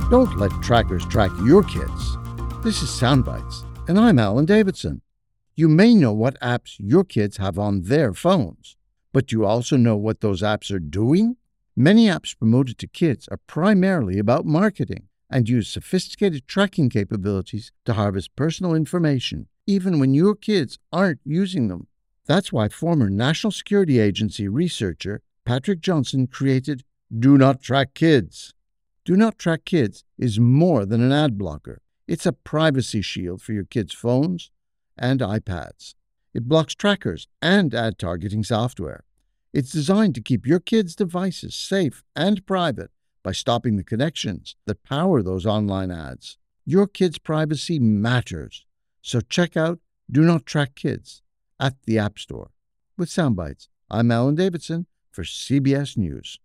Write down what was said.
Don't let trackers track your kids. This is Soundbites, and I'm Alan Davidson. You may know what apps your kids have on their phones, but do you also know what those apps are doing? Many apps promoted to kids are primarily about marketing and use sophisticated tracking capabilities to harvest personal information, even when your kids aren't using them. That's why former National Security Agency researcher Patrick Johnson created Do Not Track Kids. Do Not Track Kids is more than an ad blocker. It's a privacy shield for your kids' phones and iPads. It blocks trackers and ad targeting software. It's designed to keep your kids' devices safe and private by stopping the connections that power those online ads. Your kids' privacy matters, so check out Do Not Track Kids at the App Store. With Soundbites, I'm Alan Davidson for CBS News.